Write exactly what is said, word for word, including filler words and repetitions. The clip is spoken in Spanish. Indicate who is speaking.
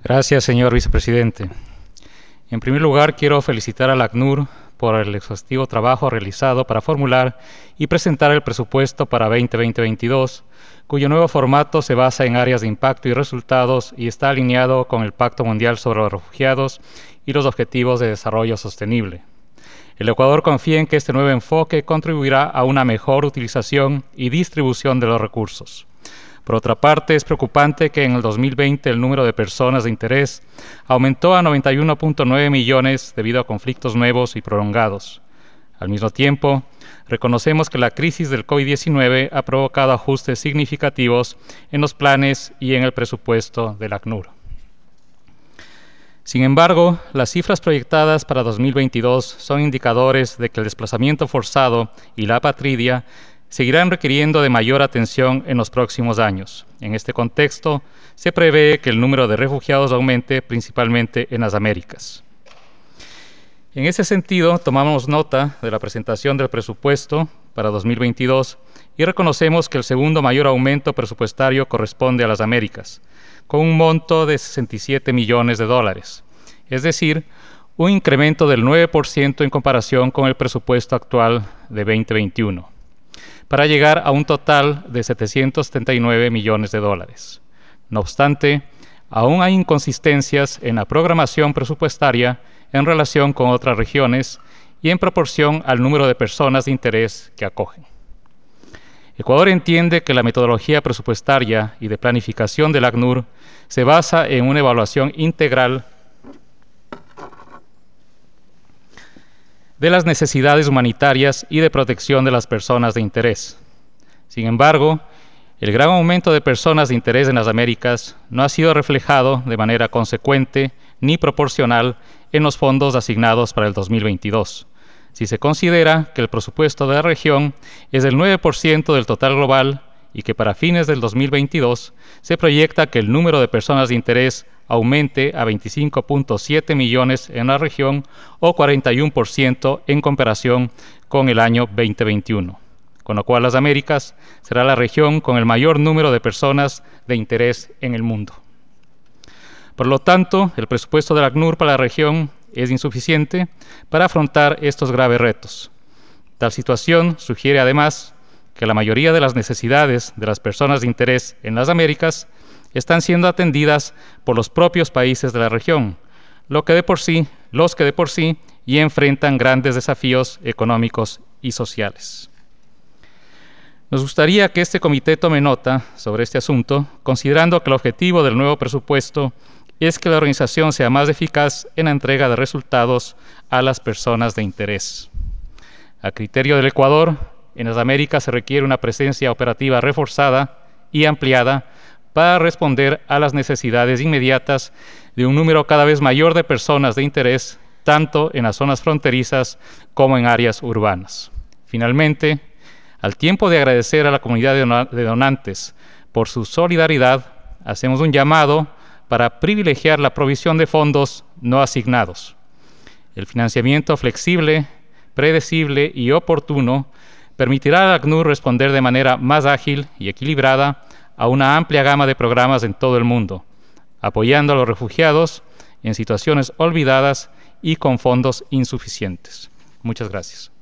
Speaker 1: Gracias, señor vicepresidente. En primer lugar, quiero felicitar al ACNUR por el exhaustivo trabajo realizado para formular y presentar el presupuesto para veinte veintidós, cuyo nuevo formato se basa en áreas de impacto y resultados y está alineado con el Pacto Mundial sobre los Refugiados y los Objetivos de Desarrollo Sostenible. El Ecuador confía en que este nuevo enfoque contribuirá a una mejor utilización y distribución de los recursos. Por otra parte, es preocupante que en el dos mil veinte el número de personas de interés aumentó a noventa y uno punto nueve millones debido a conflictos nuevos y prolongados. Al mismo tiempo, reconocemos que la crisis del COVID diecinueve ha provocado ajustes significativos en los planes y en el presupuesto del ACNUR. Sin embargo, las cifras proyectadas para dos mil veintidós son indicadores de que el desplazamiento forzado y la apatridia seguirán requiriendo de mayor atención en los próximos años. En este contexto, se prevé que el número de refugiados aumente principalmente en las Américas. En ese sentido, tomamos nota de la presentación del presupuesto para dos mil veintidós y reconocemos que el segundo mayor aumento presupuestario corresponde a las Américas, con un monto de sesenta y siete millones de dólares, es decir, un incremento del nueve por ciento en comparación con el presupuesto actual de veinte veintiuno. Para llegar a un total de setecientos setenta y nueve millones de dólares. No obstante, aún hay inconsistencias en la programación presupuestaria en relación con otras regiones y en proporción al número de personas de interés que acogen. Ecuador entiende que la metodología presupuestaria y de planificación del ACNUR se basa en una evaluación integral de las necesidades humanitarias y de protección de las personas de interés. Sin embargo, el gran aumento de personas de interés en las Américas no ha sido reflejado de manera consecuente ni proporcional en los fondos asignados para el dos mil veintidós, si se considera que el presupuesto de la región es del nueve por ciento del total global y que para fines del dos mil veintidós se proyecta que el número de personas de interés aumente a veinticinco punto siete millones en la región o cuarenta y uno por ciento en comparación con el año veinte veintiuno, con lo cual las Américas será la región con el mayor número de personas de interés en el mundo. Por lo tanto, el presupuesto del ACNUR para la región es insuficiente para afrontar estos graves retos. Tal situación sugiere además que la mayoría de las necesidades de las personas de interés en las Américas están siendo atendidas por los propios países de la región, lo que de por sí, los que de por sí ya enfrentan grandes desafíos económicos y sociales. Nos gustaría que este comité tome nota sobre este asunto, considerando que el objetivo del nuevo presupuesto es que la organización sea más eficaz en la entrega de resultados a las personas de interés. A criterio del Ecuador, en las Américas se requiere una presencia operativa reforzada y ampliada para responder a las necesidades inmediatas de un número cada vez mayor de personas de interés, tanto en las zonas fronterizas como en áreas urbanas. Finalmente, al tiempo de agradecer a la comunidad de donantes por su solidaridad, hacemos un llamado para privilegiar la provisión de fondos no asignados. El financiamiento flexible, predecible y oportuno permitirá al ACNUR responder de manera más ágil y equilibrada a una amplia gama de programas en todo el mundo, apoyando a los refugiados en situaciones olvidadas y con fondos insuficientes. Muchas gracias.